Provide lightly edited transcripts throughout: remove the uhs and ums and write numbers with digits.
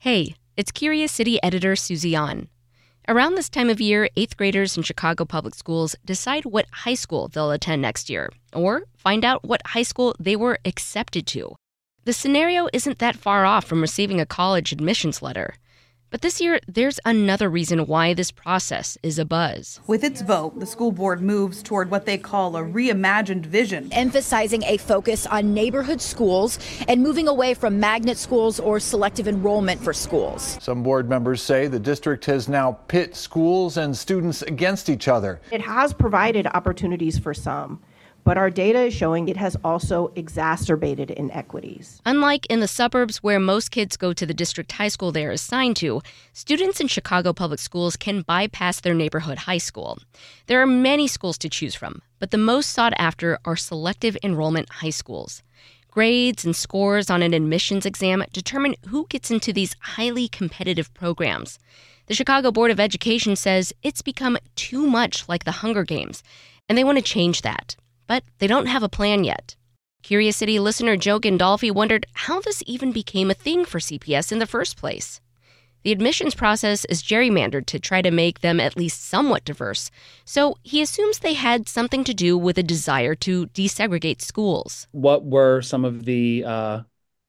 Hey, it's Curious City editor Susie An. Around this time of year, 8th graders in Chicago Public Schools decide what high school they'll attend next year, or find out what high school they were accepted to. The scenario isn't that far off from receiving a college admissions letter. But this year, there's another reason why this process is a buzz. With its vote, the school board moves toward what they call a reimagined vision, emphasizing a focus on neighborhood schools and moving away from magnet schools or selective enrollment for schools. Some board members say the district has now pit schools and students against each other. It has provided opportunities for some, but our data is showing it has also exacerbated inequities. Unlike in the suburbs where most kids go to the district high school they are assigned to, students in Chicago Public Schools can bypass their neighborhood high school. There are many schools to choose from, but the most sought after are selective enrollment high schools. Grades and scores on an admissions exam determine who gets into these highly competitive programs. The Chicago Board of Education says it's become too much like the Hunger Games, and they want to change that. But they don't have a plan yet. Curious City listener Joe Gandolfi wondered how this even became a thing for CPS in the first place. The admissions process is gerrymandered to try to make them at least somewhat diverse, so he assumes they had something to do with a desire to desegregate schools. What were some of the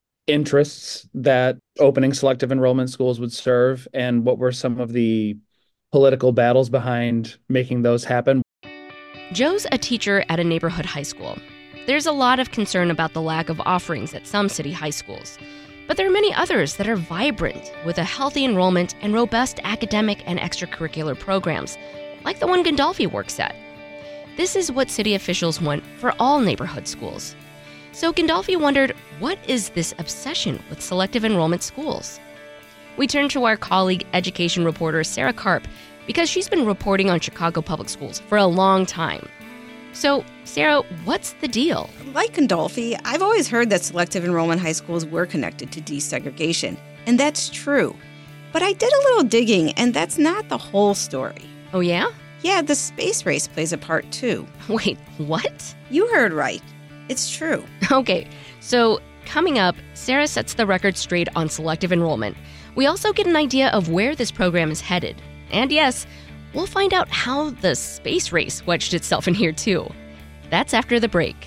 interests that opening selective enrollment schools would serve, and what were some of the political battles behind making those happen? Joe's a teacher at a neighborhood high school. There's a lot of concern about the lack of offerings at some city high schools. But there are many others that are vibrant, with a healthy enrollment and robust academic and extracurricular programs, like the one Gandolfi works at. This is what city officials want for all neighborhood schools. So Gandolfi wondered, what is this obsession with selective enrollment schools? We turn to our colleague, education reporter Sarah Karp, because she's been reporting on Chicago Public Schools for a long time. So, Sarah, what's the deal? Like Gandolfi, I've always heard that selective enrollment high schools were connected to desegregation, and that's true. But I did a little digging, and that's not the whole story. Oh, yeah? Yeah, the space race plays a part, too. Wait, what? You heard right. It's true. Okay, so coming up, Sarah sets the record straight on selective enrollment. We also get an idea of where this program is headed. And yes, we'll find out how the space race wedged itself in here, too. That's after the break.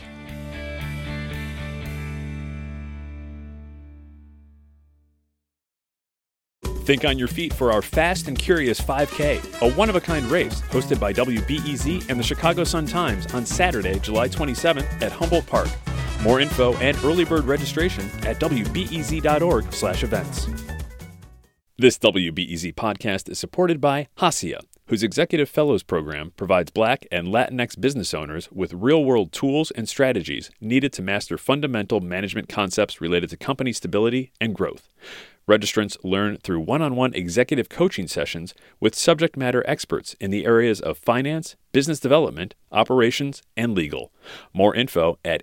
Think on your feet for our Fast and Curious 5K, a one-of-a-kind race hosted by WBEZ and the Chicago Sun-Times on Saturday, July 27th at Humboldt Park. More info and early bird registration at wbez.org/events. This WBEZ podcast is supported by Hacia, whose Executive Fellows Program provides Black and Latinx business owners with real-world tools and strategies needed to master fundamental management concepts related to company stability and growth. Registrants learn through one-on-one executive coaching sessions with subject matter experts in the areas of finance, business development, operations, and legal. More info at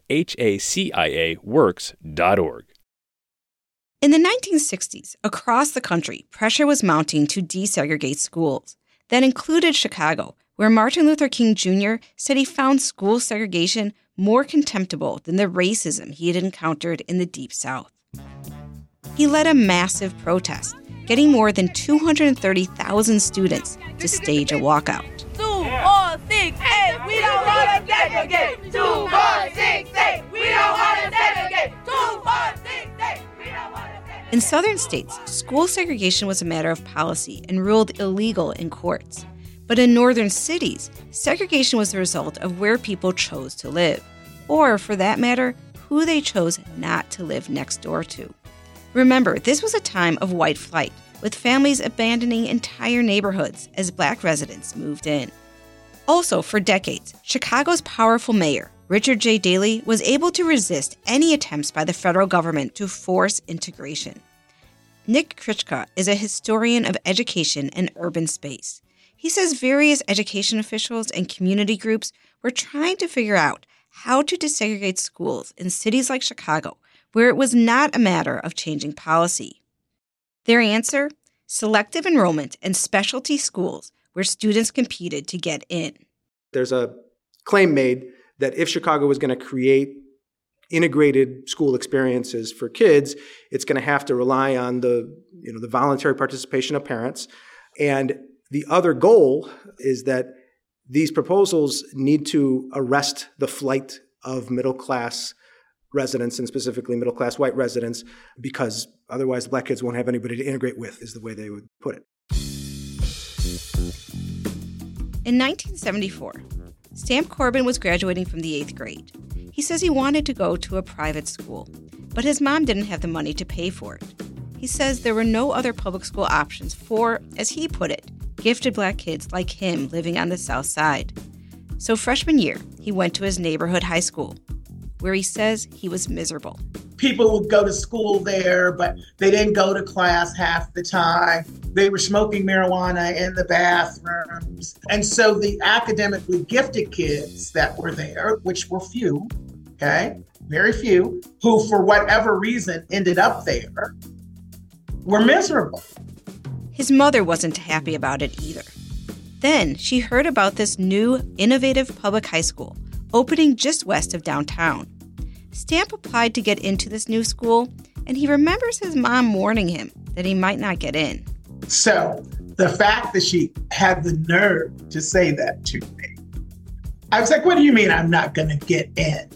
haciaworks.org. In the 1960s, across the country, pressure was mounting to desegregate schools. That included Chicago, where Martin Luther King Jr. said he found school segregation more contemptible than the racism he had encountered in the Deep South. He led a massive protest, getting more than 230,000 students to stage a walkout. 2, 4, 6, 8, we don't want to segregate. 2, 4, 6, 8, we don't want to segregate. 2, 4, 6, 8, we don't want to segregate. In southern states, school segregation was a matter of policy and ruled illegal in courts. But in northern cities, segregation was the result of where people chose to live, or, for that matter, who they chose not to live next door to. Remember, this was a time of white flight, with families abandoning entire neighborhoods as Black residents moved in. Also, for decades, Chicago's powerful mayor, Richard J. Daley, was able to resist any attempts by the federal government to force integration. Nick Krichka is a historian of education and urban space. He says various education officials and community groups were trying to figure out how to desegregate schools in cities like Chicago, where it was not a matter of changing policy. Their answer? Selective enrollment and specialty schools where students competed to get in. There's a claim made that if Chicago was going to create integrated school experiences for kids, it's going to have to rely on the voluntary participation of parents. And the other goal is that these proposals need to arrest the flight of middle-class residents, and specifically middle-class white residents, because otherwise Black kids won't have anybody to integrate with, is the way they would put it. In 1974, Stamp Corbin was graduating from the 8th grade. He says he wanted to go to a private school, but his mom didn't have the money to pay for it. He says there were no other public school options for, as he put it, gifted Black kids like him living on the South Side. So freshman year, he went to his neighborhood high school, where he says he was miserable. People would go to school there, but they didn't go to class half the time. They were smoking marijuana in the bathrooms. And so the academically gifted kids that were there, which were few, okay, very few, who for whatever reason ended up there, were miserable. His mother wasn't happy about it either. Then she heard about this new, innovative public high school opening just west of downtown. Stamp applied to get into this new school, and he remembers his mom warning him that he might not get in. So the fact that she had the nerve to say that to me, I was like, what do you mean I'm not going to get in?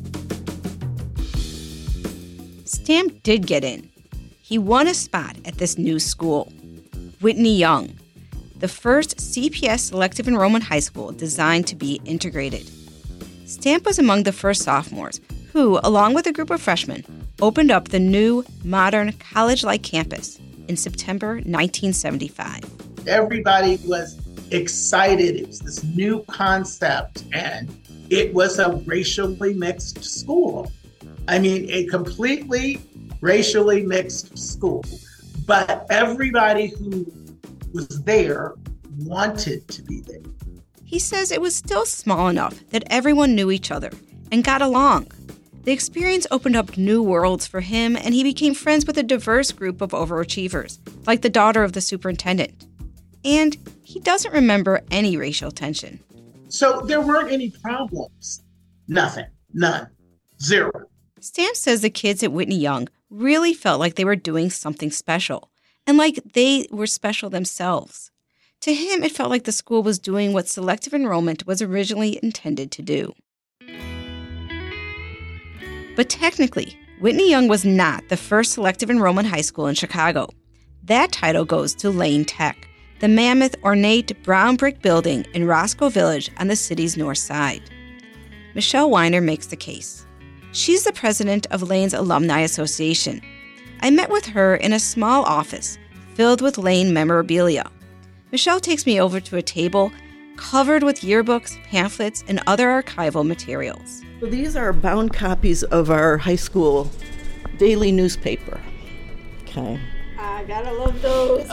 Stamp did get in. He won a spot at this new school, Whitney Young, the first CPS selective enrollment high school designed to be integrated. Stamp was among the first sophomores who, along with a group of freshmen, opened up the new, modern, college-like campus in September 1975. Everybody was excited. It was this new concept, and it was a racially mixed school. I mean, a completely racially mixed school. But everybody who was there wanted to be there. He says it was still small enough that everyone knew each other and got along. The experience opened up new worlds for him, and he became friends with a diverse group of overachievers, like the daughter of the superintendent. And he doesn't remember any racial tension. So there weren't any problems. Nothing. None. Zero. Stamp says the kids at Whitney Young really felt like they were doing something special, and like they were special themselves. To him, it felt like the school was doing what selective enrollment was originally intended to do. But technically, Whitney Young was not the first selective enrollment high school in Chicago. That title goes to Lane Tech, the mammoth, ornate brown brick building in Roscoe Village on the city's north side. Michelle Weiner makes the case. She's the president of Lane's Alumni Association. I met with her in a small office filled with Lane memorabilia. Michelle takes me over to a table covered with yearbooks, pamphlets, and other archival materials. So these are bound copies of our high school daily newspaper. Okay. I gotta love those.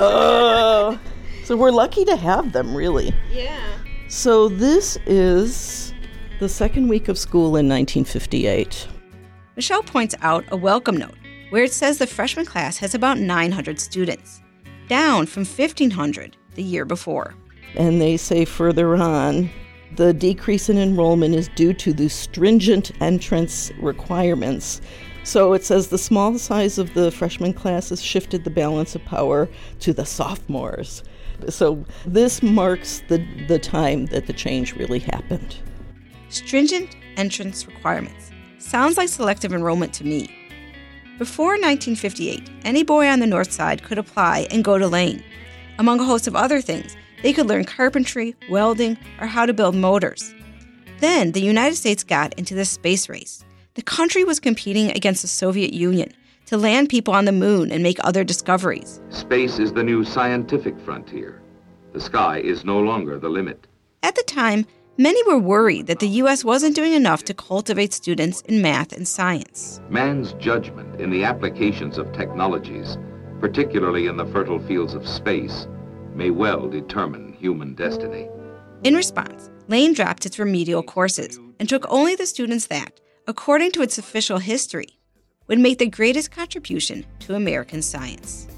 Oh, so we're lucky to have them, really. Yeah. So this is the second week of school in 1958. Michelle points out a welcome note where it says the freshman class has about 900 students, down from 1,500 the year before. And they say further on, the decrease in enrollment is due to the stringent entrance requirements. So it says the small size of the freshman class has shifted the balance of power to the sophomores. So this marks the time that the change really happened. Stringent entrance requirements. Sounds like selective enrollment to me. Before 1958, any boy on the north side could apply and go to Lane. Among a host of other things, they could learn carpentry, welding, or how to build motors. Then the United States got into the space race. The country was competing against the Soviet Union to land people on the moon and make other discoveries. Space is the new scientific frontier. The sky is no longer the limit. At the time, many were worried that the U.S. wasn't doing enough to cultivate students in math and science. Man's judgment in the applications of technologies, particularly in the fertile fields of space, may well determine human destiny. In response, Lane dropped its remedial courses and took only the students that, according to its official history, would make the greatest contribution to American science.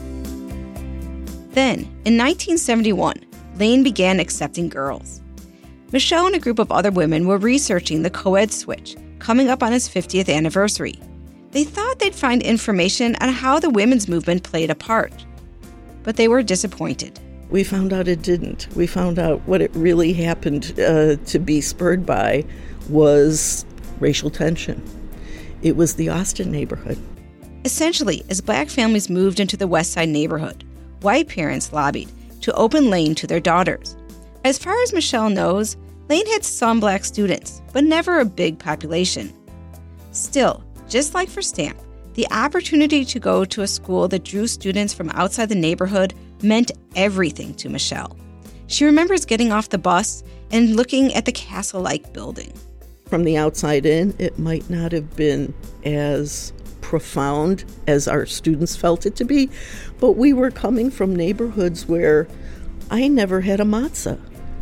Then, in 1971, Lane began accepting girls. Michelle and a group of other women were researching the co-ed switch coming up on its 50th anniversary. They thought they'd find information on how the women's movement played a part. But they were disappointed. We found out it didn't. We found out what it really happened to be spurred by was racial tension. It was the Austin neighborhood. Essentially, as Black families moved into the West Side neighborhood, white parents lobbied to open Lane to their daughters. As far as Michelle knows, Lane had some Black students, but never a big population. Still, just like for Stamp, the opportunity to go to a school that drew students from outside the neighborhood meant everything to Michelle. She remembers getting off the bus and looking at the castle-like building. From the outside in, it might not have been as profound as our students felt it to be, but we were coming from neighborhoods where I never had a matzah.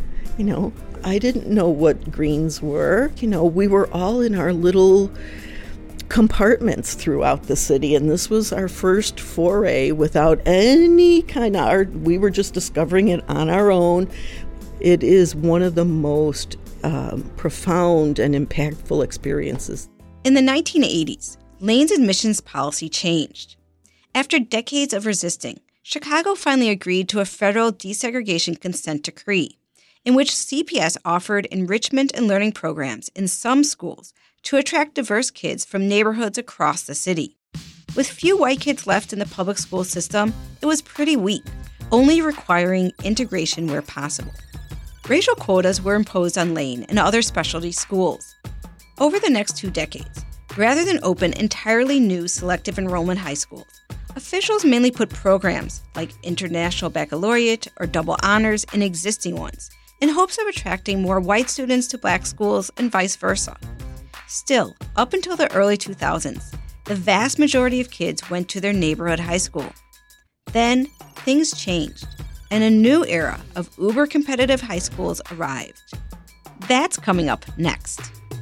I didn't know what greens were. We were all in our little compartments throughout the city, and this was our first foray without any kind of art. We were just discovering it on our own. It is one of the most profound and impactful experiences. In the 1980s, Lane's admissions policy changed. After decades of resisting, Chicago finally agreed to a federal desegregation consent decree, in which CPS offered enrichment and learning programs in some schools to attract diverse kids from neighborhoods across the city. With few white kids left in the public school system, it was pretty weak, only requiring integration where possible. Racial quotas were imposed on Lane and other specialty schools. Over the next 2 decades, rather than open entirely new selective enrollment high schools, officials mainly put programs like International Baccalaureate or Double Honors in existing ones, in hopes of attracting more white students to Black schools and vice versa. Still, up until the early 2000s, the vast majority of kids went to their neighborhood high school. Then, things changed, and a new era of uber-competitive high schools arrived. That's coming up next.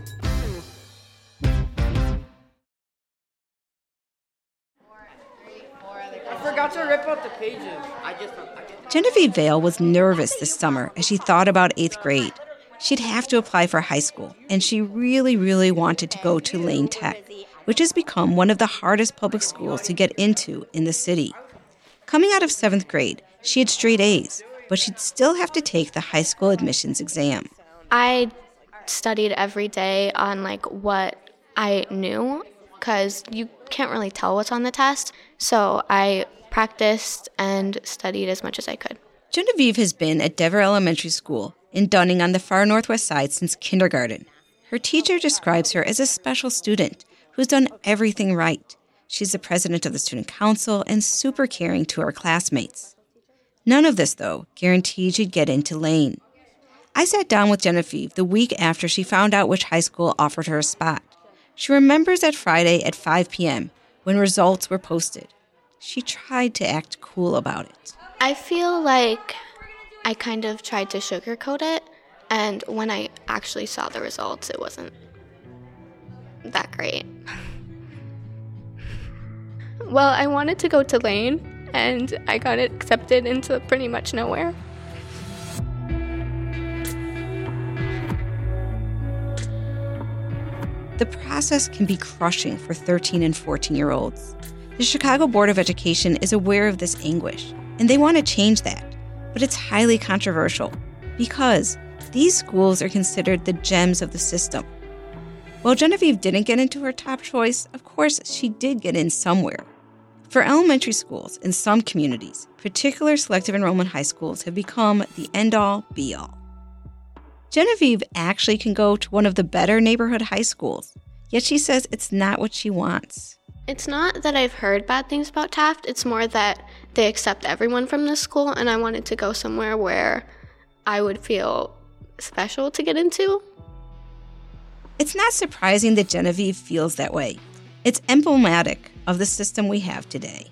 I forgot to rip out the pages. Genevieve Vale was nervous this summer as she thought about 8th grade. She'd have to apply for high school, and she really, really wanted to go to Lane Tech, which has become one of the hardest public schools to get into in the city. Coming out of 7th grade, she had straight A's, but she'd still have to take the high school admissions exam. I studied every day on what I knew, because you can't really tell what's on the test, so I practiced and studied as much as I could. Genevieve has been at Dever Elementary School in Dunning on the far northwest side since kindergarten. Her teacher describes her as a special student who's done everything right. She's the president of the student council and super caring to her classmates. None of this, though, guaranteed she'd get into Lane. I sat down with Genevieve the week after she found out which high school offered her a spot. She remembers that Friday at 5 p.m. when results were posted. She tried to act cool about it. I feel like I kind of tried to sugarcoat it, and when I actually saw the results, it wasn't that great. Well, I wanted to go to Lane, and I got accepted into pretty much nowhere. The process can be crushing for 13 and 14-year-olds. The Chicago Board of Education is aware of this anguish, and they want to change that. But it's highly controversial because these schools are considered the gems of the system. While Genevieve didn't get into her top choice, of course, she did get in somewhere. For elementary schools in some communities, particular selective enrollment high schools have become the end-all, be-all. Genevieve actually can go to one of the better neighborhood high schools, yet she says it's not what she wants. It's not that I've heard bad things about Taft, it's more that they accept everyone from this school, and I wanted to go somewhere where I would feel special to get into. It's not surprising that Genevieve feels that way. It's emblematic of the system we have today.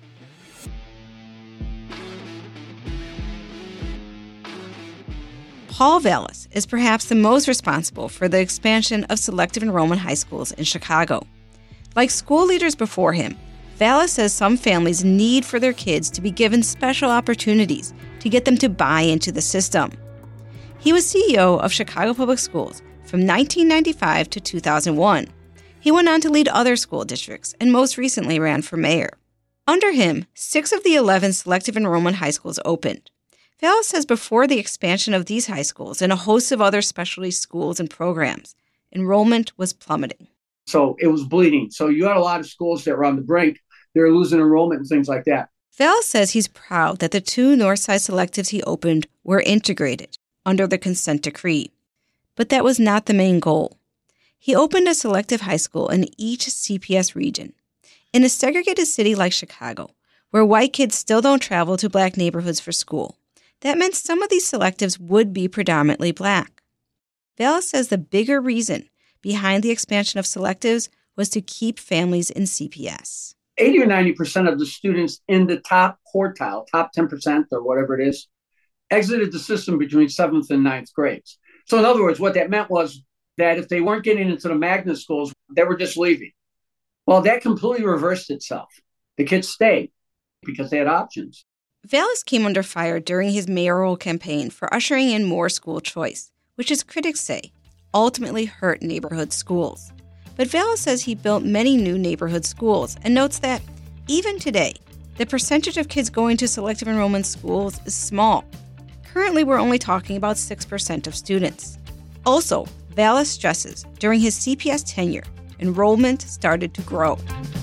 Paul Vallis is perhaps the most responsible for the expansion of selective enrollment high schools in Chicago. Like school leaders before him, Vallis says some families need for their kids to be given special opportunities to get them to buy into the system. He was CEO of Chicago Public Schools from 1995 to 2001, He went on to lead other school districts and most recently ran for mayor. Under him, 6 of the 11 selective enrollment high schools opened. Vallis says before the expansion of these high schools and a host of other specialty schools and programs, enrollment was plummeting. So it was bleeding. So you had a lot of schools that were on the brink. They were losing enrollment and things like that. Vallis says he's proud that the 2 Northside selectives he opened were integrated under the consent decree. But that was not the main goal. He opened a selective high school in each CPS region. In a segregated city like Chicago, where white kids still don't travel to black neighborhoods for school, that meant some of these selectives would be predominantly black. Vallis says the bigger reason behind the expansion of selectives was to keep families in CPS. 80 or 90% of the students in the top quartile, top 10% or whatever it is, exited the system between 7th and 9th grades. So in other words, what that meant was that if they weren't getting into the magnet schools, they were just leaving. Well, that completely reversed itself. The kids stayed because they had options. Vallis came under fire during his mayoral campaign for ushering in more school choice, which, as critics say, ultimately hurt neighborhood schools. But Vallis says he built many new neighborhood schools and notes that, even today, the percentage of kids going to selective enrollment schools is small. Currently, we're only talking about 6% of students. Also, Vallis stresses during his CPS tenure, enrollment started to grow.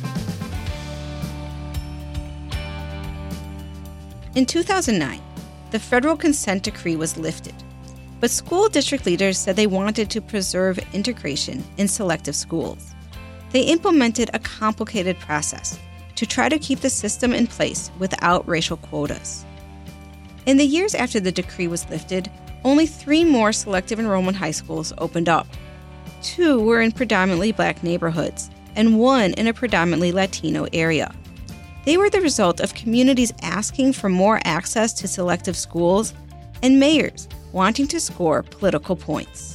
In 2009, the federal consent decree was lifted, but school district leaders said they wanted to preserve integration in selective schools. They implemented a complicated process to try to keep the system in place without racial quotas. In the years after the decree was lifted, only 3 more selective enrollment high schools opened up. 2 were in predominantly black neighborhoods, and 1 in a predominantly Latino area. They were the result of communities asking for more access to selective schools and mayors wanting to score political points.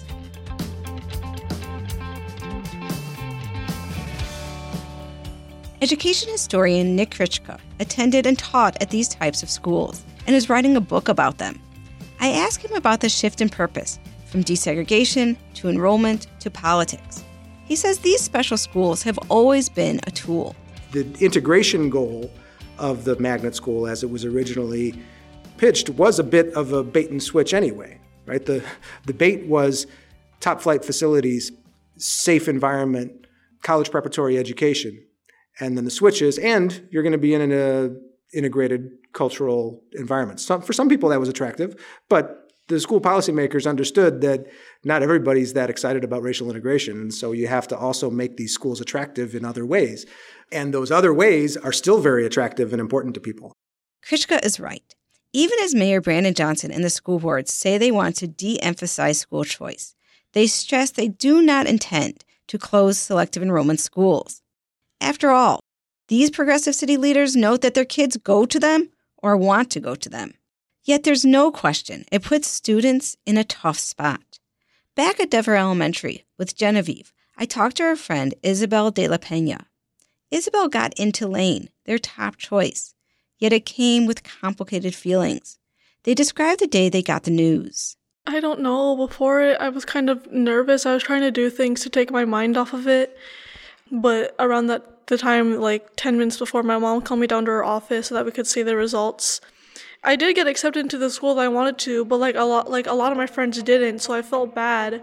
Education historian Nick Krichka attended and taught at these types of schools and is writing a book about them. I asked him about the shift in purpose from desegregation to enrollment to politics. He says these special schools have always been a tool. The integration goal of the magnet school as it was originally pitched was a bit of a bait and switch anyway, right? The bait was top flight facilities, safe environment, college preparatory education. And then the switch is, and you're going to be in an integrated cultural environment. For some people that was attractive, but the school policymakers understood that not everybody's that excited about racial integration. And so you have to also make these schools attractive in other ways. And those other ways are still very attractive and important to people. Krichka is right. Even as Mayor Brandon Johnson and the school board say they want to de-emphasize school choice, they stress they do not intend to close selective enrollment schools. After all, these progressive city leaders note that their kids go to them or want to go to them. Yet there's no question it puts students in a tough spot. Back at Dever Elementary with Genevieve, I talked to her friend Isabel de la Pena. Isabel got into Lane, their top choice, yet it came with complicated feelings. They described the day they got the news. I don't know. Before it, I was kind of nervous. I was trying to do things to take my mind off of it. But around the time, 10 minutes before, my mom called me down to her office so that we could see the results. I did get accepted into the school that I wanted to, but a lot of my friends didn't, so I felt bad.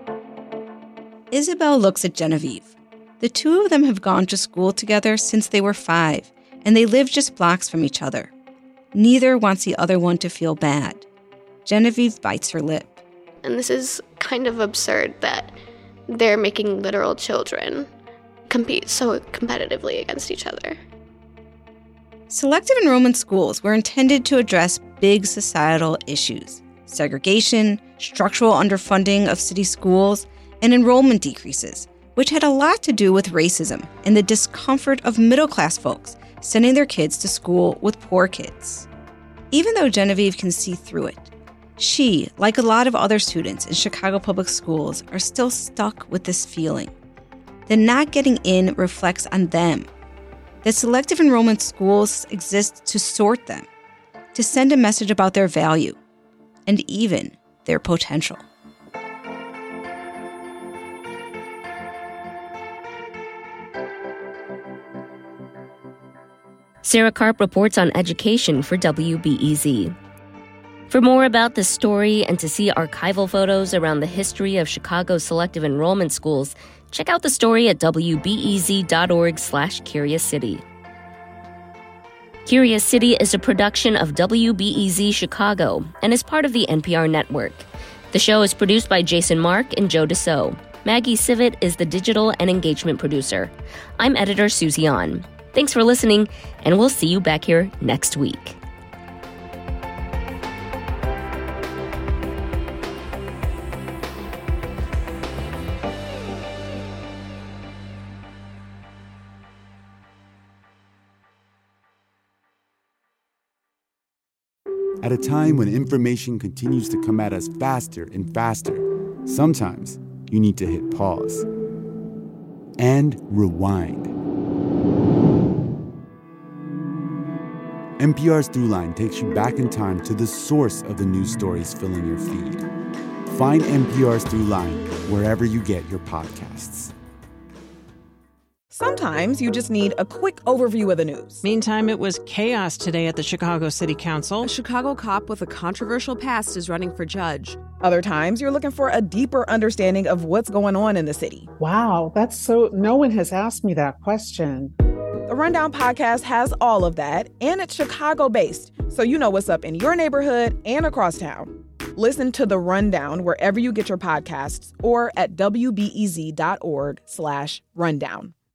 Isabel looks at Genevieve. The 2 of them have gone to school together since they were 5, and they live just blocks from each other. Neither wants the other one to feel bad. Genevieve bites her lip. And this is kind of absurd that they're making literal children compete so competitively against each other. Selective enrollment schools were intended to address big societal issues: segregation, structural underfunding of city schools, and enrollment decreases, which had a lot to do with racism and the discomfort of middle-class folks sending their kids to school with poor kids. Even though Genevieve can see through it, she, like a lot of other students in Chicago public schools, are still stuck with this feeling that not getting in reflects on them, that selective enrollment schools exist to sort them, to send a message about their value, and even their potential. Sarah Karp reports on education for WBEZ. For more about this story and to see archival photos around the history of Chicago's selective enrollment schools, check out the story at wbez.org/Curious City. Curious City is a production of WBEZ Chicago and is part of the NPR network. The show is produced by Jason Mark and Joe DeSoe. Maggie Sivit is the digital and engagement producer. I'm editor Susie An. Thanks for listening, and we'll see you back here next week. At a time when information continues to come at us faster and faster, sometimes you need to hit pause and rewind. NPR's Throughline takes you back in time to the source of the news stories filling your feed. Find NPR's Throughline wherever you get your podcasts. Sometimes you just need a quick overview of the news. Meantime, it was chaos today at the Chicago City Council. A Chicago cop with a controversial past is running for judge. Other times, you're looking for a deeper understanding of what's going on in the city. Wow, no one has asked me that question. The Rundown podcast has all of that, and it's Chicago-based, so you know what's up in your neighborhood and across town. Listen to The Rundown wherever you get your podcasts or at wbez.org/rundown.